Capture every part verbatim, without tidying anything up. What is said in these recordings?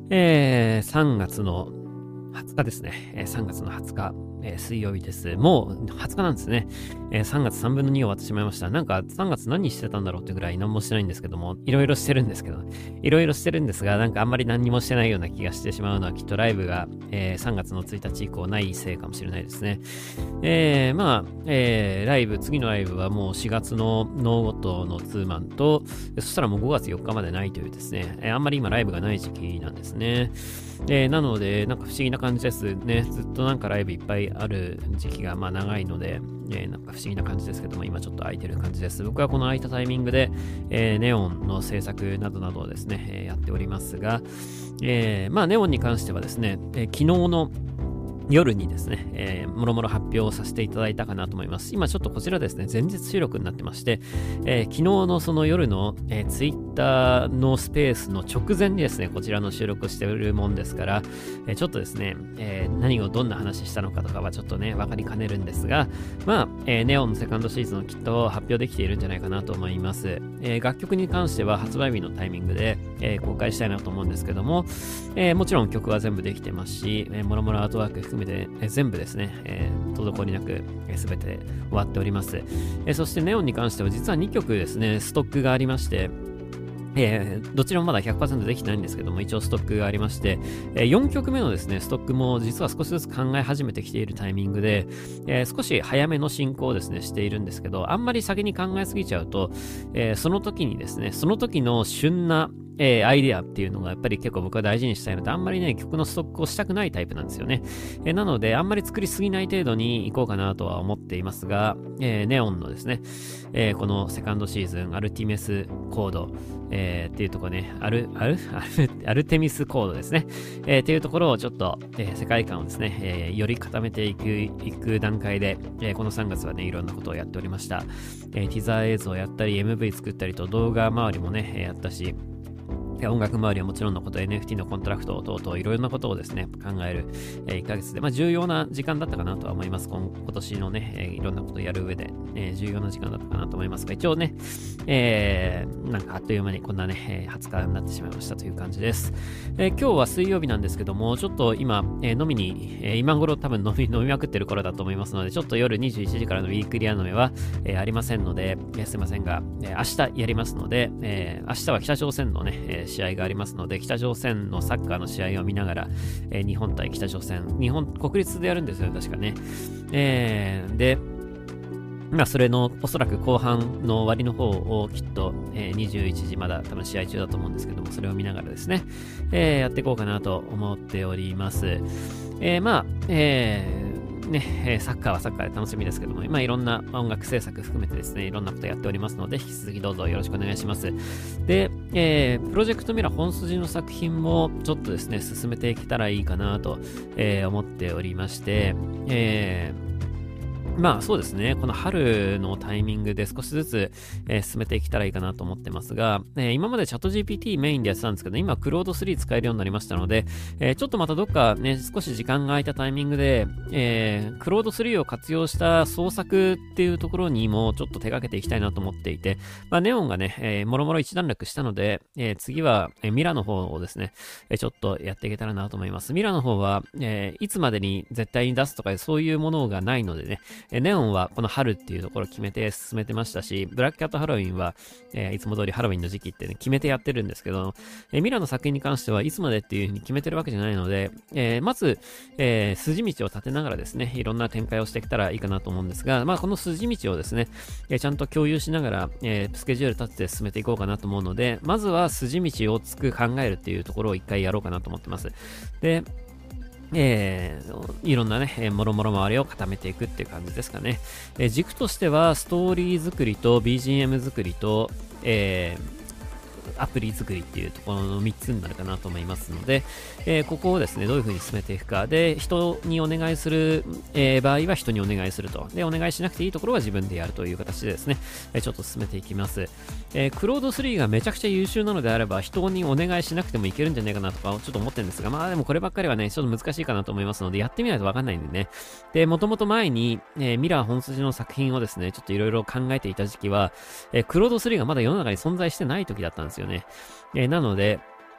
えー、さんがつのはつかですね。えー、さんがつのはつか、えー、水曜日です。もうはつかなんですね。えー、さんがつさんぶんのに終わってしまいました。なんかさんがつ何してたんだろうってぐらい何もしてないんですけども、いろいろしてるんですけど、いろいろしてるんですが、なんかあんまり何もしてないような気がしてしまうのはきっとライブが、えー、さんがつのついたち以降ないせいかもしれないですね。えー、まあ、えー、ライブ、次のライブはもうしがつのノーゴットのツーマンと、そしたらもうごがつよっかまでないというですね、えー、あんまり今ライブがない時期なんですね。えー、なので、なんか不思議な感じですね。ずっとなんかライブいっぱいある時期がまあ長いので、えー、なんか不思議な感じですけども、今ちょっと空いてる感じです。僕はこの空いたタイミングで、えー、ネオンの制作などなどをですね、えー、やっておりますが、えー、まあネオンに関してはですね、えー、昨日の夜にですね、えー、もろもろ発表させていただいたかなと思います。今ちょっとこちらですね、前日収録になってまして、えー、昨日のその夜の、えー、ツイッターのスペースの直前にですね、こちらの収録しているもんですから、えー、ちょっとですね、えー、何をどんな話したのかとかはちょっとね、わかりかねるんですが、まあ、えー、ネオンのセカンドシーズンをきっと発表できているんじゃないかなと思います。えー、楽曲に関しては発売日のタイミングで、えー、公開したいなと思うんですけども、えー、もちろん曲は全部できてますし、えー、もろもろアートワーク含めて、えー、全部ですね、えー、滞りなく、えー、全て終わっております。えー、そしてネオンに関しては実はにきょくですね、ストックがありまして、えー、どちらもまだ ひゃくパーセント できてないんですけども、一応ストックがありまして、えー、よんきょくめのですね、ストックも実は少しずつ考え始めてきているタイミングで、えー、少し早めの進行をですね、しているんですけど、あんまり先に考えすぎちゃうと、えー、その時にですね、その時の旬なえー、アイデアっていうのがやっぱり結構僕は大事にしたいので、あんまりね、曲のストックをしたくないタイプなんですよね。えー、なので、あんまり作りすぎない程度にいこうかなとは思っていますが、えー、ネオンのですね、えー、このセカンドシーズン、アルティメスコード、えー、っていうところね、アル、アルアル、アルテミスコードですね。えー、っていうところをちょっと、えー、世界観をですね、えー、より固めていく、いく段階で、えー、このさんがつはね、いろんなことをやっておりました。えー、ティザー映像をやったり、エムブイ 作ったりと動画周りもね、やったし、音楽周りはもちろんのこと、エヌエフティー のコントラクト等々いろいろなことをですね、考える、えー、いっかげつで、まあ重要な時間だったかなとは思います。今今年のね、えー、いろんなことをやる上で、えー、重要な時間だったかなと思いますが、一応ね、えー、なんかあっという間にこんなね、はつかになってしまいましたという感じです。えー、今日は水曜日なんですけども、ちょっと今、えー、飲みに、えー、今頃多分飲み、飲みまくってる頃だと思いますので、ちょっと夜にじゅういちじからのウィークリーアノメは、えー、ありませんので、えー、すいませんが、えー、明日やりますので、えー、明日は北朝鮮のね、えー試合がありますので、北朝鮮のサッカーの試合を見ながら、えー、日本対北朝鮮、日本、国立でやるんですよ、確かね。えー、で、まあ、それのおそらく後半の終わりの方をきっと、えー、にじゅういちじまだ多分試合中だと思うんですけども、それを見ながらですね、えー、やっていこうかなと思っております。えー、まあ、えーね、サッカーはサッカーで楽しみですけども、今いろんな音楽制作含めてですね、いろんなことやっておりますので、引き続きどうぞよろしくお願いします。で、えー、プロジェクトミラ本筋の作品もちょっとですね、進めていけたらいいかなと、えー、思っておりまして、えーまあそうですね。この春のタイミングで少しずつ、えー、進めていけたらいいかなと思ってますが、えー、今までチャット ジーピーティー メインでやってたんですけど、今クロードスリー使えるようになりましたので、えー、ちょっとまたどっかね、少し時間が空いたタイミングで、えー、クロードスリーを活用した創作っていうところにもちょっと手掛けていきたいなと思っていて、まあネオンがね、えー、もろもろ一段落したので、えー、次は、えー、ミラの方をですね、えー、ちょっとやっていけたらなと思います。ミラの方は、えー、いつまでに絶対に出すとかそういうものがないのでね、ネオンはこの春っていうところを決めて進めてましたし、ブラックキャットハロウィンは、えー、いつも通りハロウィンの時期ってね、決めてやってるんですけど、えー、ミラの作品に関してはいつまでっていう風に決めてるわけじゃないので、えー、まず、えー、筋道を立てながらですね、いろんな展開をしてきたらいいかなと思うんですが、まあこの筋道をですね、えー、ちゃんと共有しながら、えー、スケジュール立てて進めていこうかなと思うので、まずは筋道をつく考えるっていうところを一回やろうかなと思ってます。で、えー、いろんなね、えー、もろもろ周りを固めていくっていう感じですかね。えー、軸としては、ストーリー作りと ビージーエム 作りと、えーアプリ作りっていうところのみっつになるかなと思いますので、えー、ここをですね、どういう風に進めていくか。で、人にお願いする、えー、場合は人にお願いすると。で、お願いしなくていいところは自分でやるという形でですね、えー、ちょっと進めていきます。えー、クロードスリーがめちゃくちゃ優秀なのであれば、人にお願いしなくてもいけるんじゃないかなとか、ちょっと思ってるんですが、まあでもこればっかりはね、ちょっと難しいかなと思いますので、やってみないとわかんないんでね。で、もともと前に、えー、ミラー本筋の作品をですね、ちょっといろいろ考えていた時期は、えー、クロードスリーがまだ世の中に存在してない時だったんですよね。えー、なので、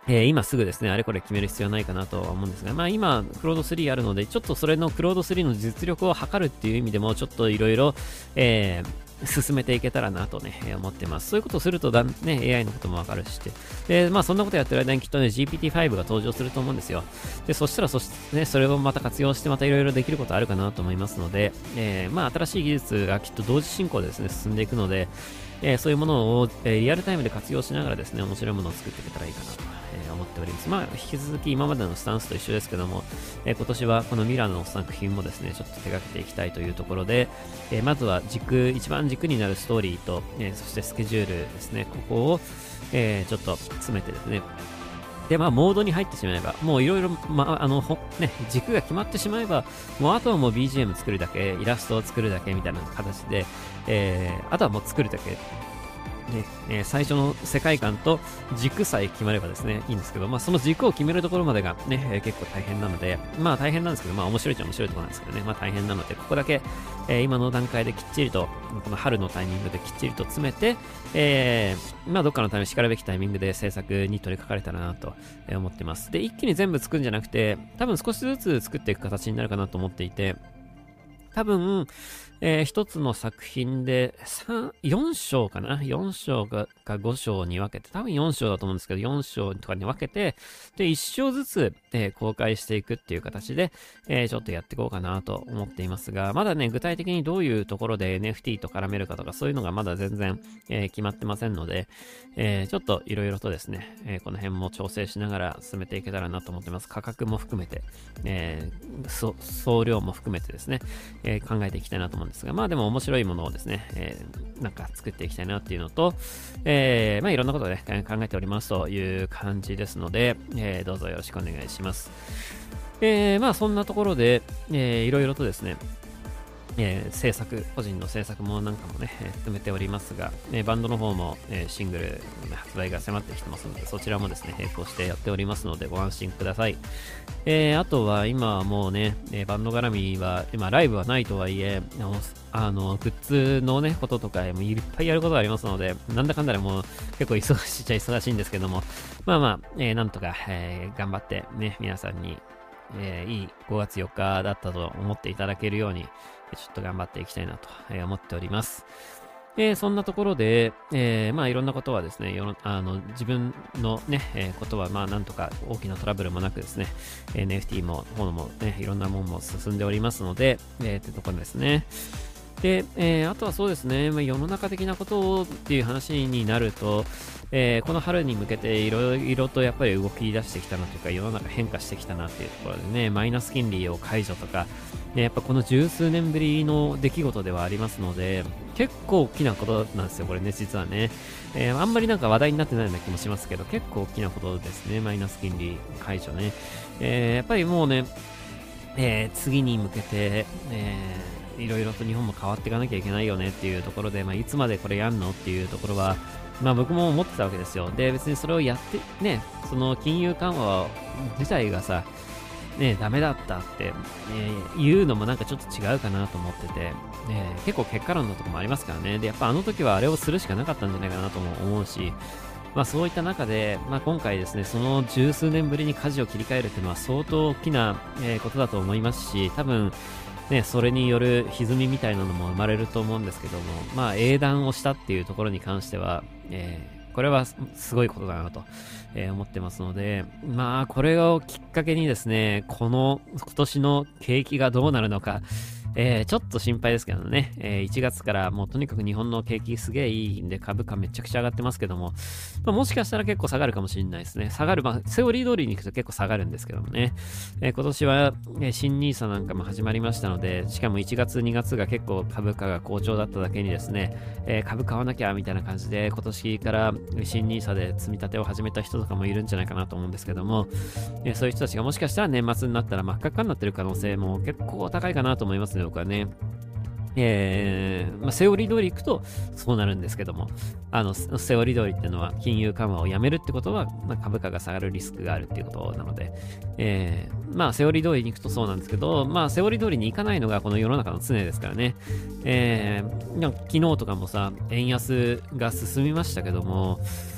えー今すぐですね、あれこれ決める必要はないかなとは思うんですが、まあ今、クロードスリーあるので、ちょっとそれのクロードスリーの実力を測るっていう意味でも、ちょっといろいろ、えー進めていけたらなとね、えー思ってます。そういうことをするとだ、ね、エーアイ のこともわかるし、で、まあそんなことやってる間にきっとね、ジーピーティーファイブ が登場すると思うんですよ。で、そしたらそし、ね、それをまた活用してまたいろいろできることあるかなと思いますので、えーまあ新しい技術がきっと同時進行でですね、進んでいくので、えーそういうものを、えーリアルタイムで活用しながらですね、面白いものを作っていけたらいいかなと、えー思っております。まあ、引き続き今までのスタンスと一緒ですけども、えー今年はこのミラノの作品もですね、ちょっと手掛けていきたいというところで、えーまずは軸、一番軸になるストーリーと、えーそしてスケジュールですね、ここを、えーちょっと詰めてですね、で、まあ、モードに入ってしまえば、もういろいろ、まあ、あの、ほね、軸が決まってしまえば、もうあとはもう ビージーエム 作るだけ、イラストを作るだけみたいな形で、えー、あとはもう作るだけね、えー最初の世界観と軸さえ決まればですね、いいんですけど、まあその軸を決めるところまでがね、えー結構大変なので、まあ大変なんですけど、まあ面白いっちゃ面白いところなんですけどね、まあ大変なので、ここだけ、えー今の段階できっちりと、この春のタイミングできっちりと詰めて、えーまあどっかのため、しかるべきタイミングで制作に取り掛かれたらなとえー思ってます。で、一気に全部作るんじゃなくて、多分少しずつ作っていく形になるかなと思っていて、多分、えー一つの作品でさん、よん章かな ?よん 章かかご章に分けて、多分よん章だと思うんですけど、よん章とかに分けて、で、いっ章ずつ、えー公開していくっていう形で、えーちょっとやっていこうかなと思っていますが、まだね、具体的にどういうところで エヌエフティー と絡めるかとか、そういうのがまだ全然、えー決まってませんので、えーちょっといろいろとですね、えーこの辺も調整しながら進めていけたらなと思ってます。価格も含めて、えーそ送料も含めてですね、えー考えていきたいなと思うんですが、まあでも面白いものをですね、えーなんか作っていきたいなっていうのと、えーまあいろんなことをね、考えておりますという感じですので、えーどうぞよろしくお願いします。えーまあそんなところで、えーいろいろとですね、えー制作、個人の制作もなんかもね、えー進めておりますが、えーバンドの方も、えーシングルの発売が迫ってきてますので、そちらもですね、並行してやっておりますので、ご安心ください。えーあとは今はもうね、えーバンド絡みは、今ライブはないとはいえ、あの、あのグッズのね、こととかもいっぱいやることがありますので、なんだかんだでもう結構忙しいっちゃ忙しいんですけども、まあまあ、えーなんとか、えー頑張ってね、皆さんに、えーいいごがつよっかだったと思っていただけるように、ちょっと頑張っていきたいなとえー思っております。えーそんなところで、えーまあいろんなことはですね、世のあの自分のね、えーことはまあなんとか大きなトラブルもなくですね、エヌエフティー も、ものもね、いろんなものも進んでおりますので、えー、ってところですね。で、えーあとはそうですね、まあ、世の中的なことっていう話になると、えーこの春に向けていろいろとやっぱり動き出してきたなというか、世の中変化してきたなっていうところでね、マイナス金利を解除とか、ね、やっぱこの十数年ぶりの出来事ではありますので、結構大きなことなんですよ、これね、実はね。えーあんまりなんか話題になってないような気もしますけど、結構大きなことですね、マイナス金利解除ね。えーやっぱりもうね、えー次に向けて、えーいろいろと日本も変わっていかなきゃいけないよねっていうところで、まあ、いつまでこれやんのっていうところは、まあ僕も思ってたわけですよ。で、別にそれをやって、ね、その金融緩和自体がさ、ね、ダメだったって、えー言うのもなんかちょっと違うかなと思ってて、ね、結構結果論のところもありますからね。で、やっぱあの時はあれをするしかなかったんじゃないかなとも思うし、まあそういった中で、まあ今回ですね、その十数年ぶりに舵を切り替えるっていうのは相当大きな、えーことだと思いますし、多分、ね、それによる歪みみたいなのも生まれると思うんですけども、まあ英断をしたっていうところに関しては、えーこれはすすごいことだなと、えー思ってますので、まあこれをきっかけにですね、この今年の景気がどうなるのか、えーちょっと心配ですけどね、えーいちがつからもうとにかく日本の景気すげえいいんで株価めちゃくちゃ上がってますけども、まあ、もしかしたら結構下がるかもしれないですね。下がる、まあセオリー通りに行くと結構下がるんですけどもね、えー今年は、えー新ニーサなんかも始まりましたので、しかもいちがつにがつが結構株価が好調だっただけにですね、えー株買わなきゃみたいな感じで今年から新ニーサで積み立てを始めた人とかもいるんじゃないかなと思うんですけども、えーそういう人たちがもしかしたら年末になったら真っ赤っかになってる可能性も結構高いかなと思いますね、僕はね。えーまあ、セオリー通り行くとそうなるんですけども、あのセセオリー通りっていうのは金融緩和をやめるってことは、まあ、株価が下がるリスクがあるっていうことなので、えーまあセオリー通りに行くとそうなんですけど、まあセオリー通りに行かないのがこの世の中の常ですからね。えー、なんか昨日とかもさ、円安が進みましたけども、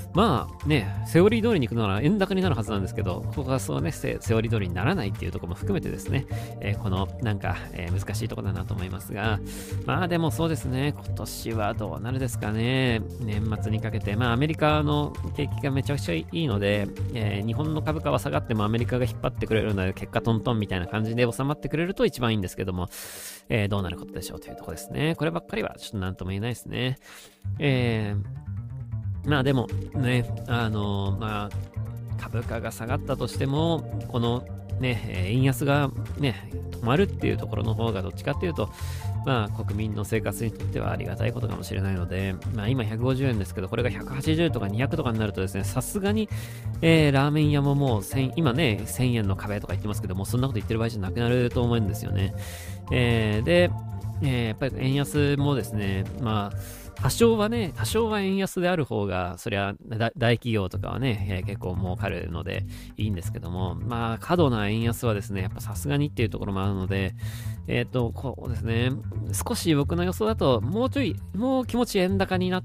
まあね、セオリー通りに行くなら円高になるはずなんですけど、ここがそうね、セセオリー通りにならないっていうところも含めてですね、えーこのなんか、えー難しいところだなと思いますが、まあでもそうですね、今年はどうなるですかね、年末にかけて、まあアメリカの景気がめちゃくちゃいいので、えー日本の株価は下がってもアメリカが引っ張ってくれるので、結果トントンみたいな感じで収まってくれると一番いいんですけども、えーどうなることでしょうというところですね。こればっかりはちょっとなんとも言えないですね。えーまあでもね、あのーまあ株価が下がったとしても、このね、えー円安がね、止まるっていうところの方がどっちかっていうと、まあ国民の生活にとってはありがたいことかもしれないので、まあ今ひゃくごじゅうえんですけど、これがひゃくはちじゅうとかにひゃくとかになるとですね、さすがに、えーラーメン屋ももうせん今ね、せんえんの壁とか言ってますけども、そんなこと言ってる場合じゃなくなると思うんですよね。えーで、えーやっぱり円安もですね、まあ、多少はね、多少は円安である方が、そりゃだ大企業とかはね、えー結構儲かるのでいいんですけども、まあ、過度な円安はですね、やっぱさすがにっていうところもあるので、えっと、こうですね、少し僕の予想だと、もうちょい、もう気持ち円高になって、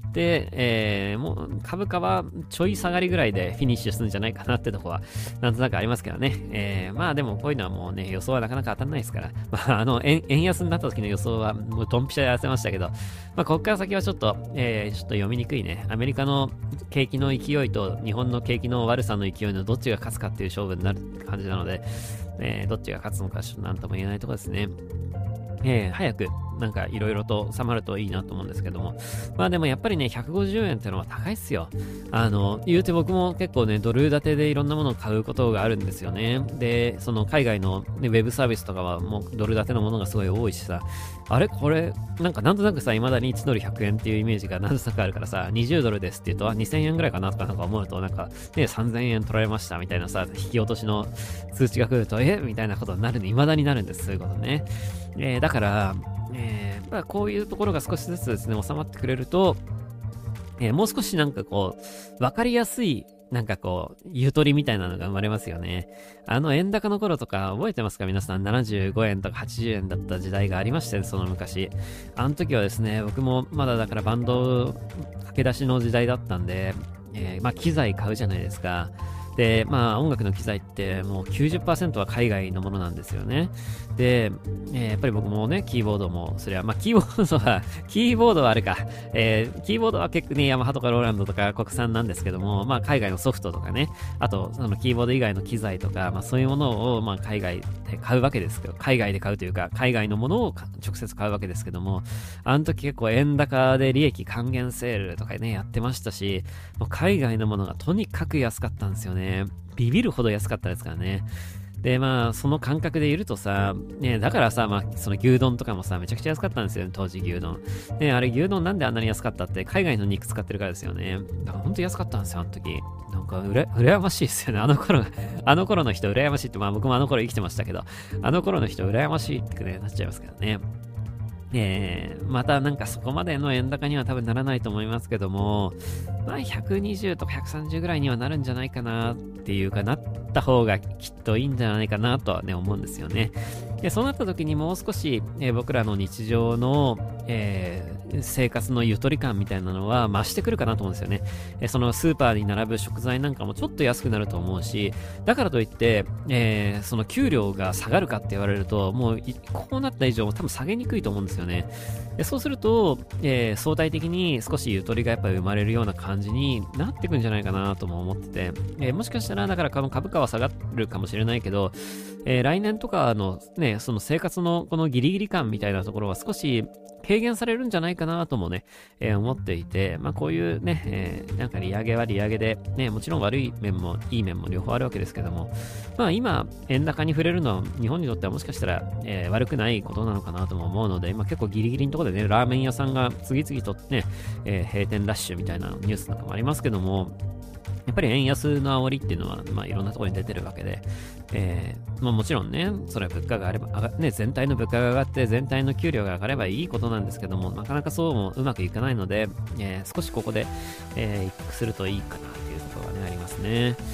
えーもう株価はちょい下がりぐらいでフィニッシュするんじゃないかなってとこは、なんとなくありますけどね。えーまあでもこういうのはもうね、予想はなかなか当たらないですから、まああの、円円安になった時の予想はもうドンピシャで当てましたけど、まあここから先はちょっと、えーちょっと読みにくいね。アメリカの景気の勢いと日本の景気の悪さの勢いのどっちが勝つかっていう勝負になる感じなので、えーどっちが勝つのかちょっとなんとも言えないところですね。えー早くなんかいろいろと収まるといいなと思うんですけども。まあでもやっぱりね、ひゃくごじゅうえんってのは高いっすよ。あの、言うて僕も結構ね、ドル建てでいろんなものを買うことがあるんですよね。で、その海外の、ね、ウェブサービスとかはもうドル建てのものがすごい多いしさ、あれこれ、なんかなんとなくさ、未だにいちドルひゃくえんっていうイメージがなんとなくあるからさ、にじゅうドルですって言うと、あ、にせんえんぐらいかなとかなんか思うと、なんかね、さんぜんえん取られましたみたいなさ、引き落としの通知が来ると、えみたいなことになるんで、未だになるんです、そういうことね。えーだから、えー、まあこういうところが少しずつですね、収まってくれると、えーもう少しなんかこう、わかりやすい、なんかこう、ゆとりみたいなのが生まれますよね。あの円高の頃とか覚えてますか皆さん？ななじゅうごえんとかはちじゅうえんだった時代がありましたよ、その昔。あの時はですね、僕もまだだからバンド駆け出しの時代だったんで、えーまあ機材買うじゃないですか。で、まあ音楽の機材ってもうきゅうじゅっパーセントは海外のものなんですよね。で、えーやっぱり僕もね、キーボードも、それは、まあキーボードは、キーボードはあれか、えーキーボードは結構ね、ヤマハとかローランドとか国産なんですけども、まあ海外のソフトとかね、あと、そのキーボード以外の機材とか、まあそういうものを、まあ海外で買うわけですけど、海外で買うというか、海外のものを直接買うわけですけども、あの時結構円高で利益還元セールとかね、やってましたし、もう海外のものがとにかく安かったんですよね。ビビるほど安かったですからね。で、まあ、その感覚でいるとさ、ね、だからさ、まあ、その牛丼とかもさ、めちゃくちゃ安かったんですよね、当時牛丼。ね、あれ牛丼なんであんなに安かったって、海外の肉使ってるからですよね。だから本当に安かったんですよ、あの時。なんか、うら、羨ましいですよね。あの頃、あの頃の人羨ましいって、まあ僕もあの頃生きてましたけど、あの頃の人羨ましいってね、なっちゃいますからね。えー、またなんかそこまでの円高には多分ならないと思いますけども、まあひゃくにじゅうとかひゃくさんじゅうぐらいにはなるんじゃないかなっていうかなった方がきっといいんじゃないかなとはね思うんですよね。で、そうなった時にもう少し、えー僕らの日常の、えー生活のゆとり感みたいなのは増してくるかなと思うんですよね。えーそのスーパーに並ぶ食材なんかもちょっと安くなると思うし、だからといって、えーその給料が下がるかって言われると、もういこうなった以上多分下げにくいと思うんですよね。でそうすると、えー相対的に少しゆとりがやっぱり生まれるような感じになってくんじゃないかなとも思ってて、えーもしかしたらだから株価は下がるかもしれないけど、えー来年とかのね、その生活のこのギリギリ感みたいなところは少し軽減されるんじゃないかなともね、えー思っていて、まあこういうね、えーなんか利上げは利上げで、ね、もちろん悪い面もいい面も両方あるわけですけども、まあ今、円高に触れるのは日本にとってはもしかしたら、えー悪くないことなのかなとも思うので、今結構ギリギリのところでね、ラーメン屋さんが次々とね、えー閉店ラッシュみたいなニュースなんかもありますけども、やっぱり円安の煽りっていうのは、まあ、いろんなところに出てるわけで、えーまあ、もちろんね、それは物価があれば、上がね、全体の物価が上がって、全体の給料が上がればいいことなんですけども、なかなかそうもうまくいかないので、えー少しここで、えー一服するといいかなっていうところがね、ありますね。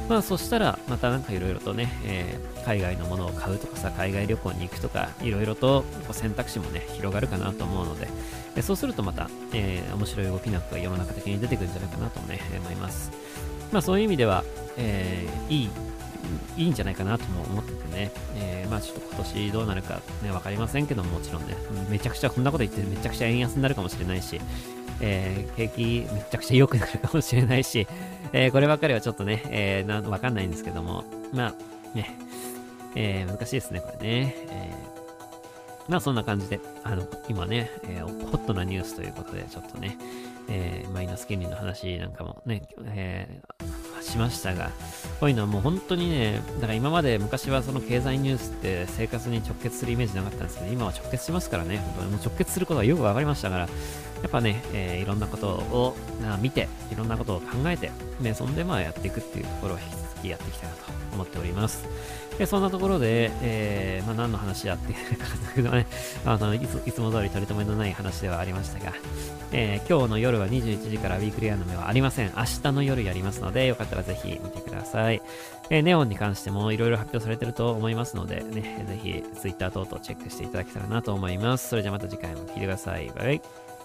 まあそしたら、またなんかいろいろとね、えー海外のものを買うとかさ、海外旅行に行くとか、いろいろとこう選択肢もね、広がるかなと思うので、えそうするとまた、えー面白い動きなんかが世の中的に出てくるんじゃないかなとね、えー思います。まあそういう意味では、えーいい、いいんじゃないかなとも思っててね、えーまあちょっと今年どうなるかね、わかりませんけども、もちろんね、めちゃくちゃこんなこと言ってめちゃくちゃ円安になるかもしれないし、えー景気めちゃくちゃ良くなるかもしれないし、えーこればっかりはちょっとね、えー、なんわかんないんですけども、まあね、えー難しいですね、これね。えーまあそんな感じで、あの、今ね、えーホットなニュースということで、ちょっとね、えーマイナス金利の話なんかもね、えーしましたが、こういうのはもう本当にね、だから今まで昔はその経済ニュースって生活に直結するイメージなかったんですけど、今は直結しますからね、本当にもう直結することがよくわかりましたから、やっぱね、えーいろんなことをな見て、いろんなことを考えて、ね、そんでまあやっていくっていうところを引き続きやっていきたいなと思っております。で、そんなところで、えー、まあ何の話だっていうか、ね、あのいついつも通り取り留めのない話ではありましたが、えー今日の夜はにじゅういちじからウィークリーアニメはありません。明日の夜やりますので、よかったらぜひ見てください。えーネオンに関してもいろいろ発表されてると思いますので、ね、ぜひ Twitter 等々チェックしていただけたらなと思います。それじゃまた次回も聞いてください。バイバイ。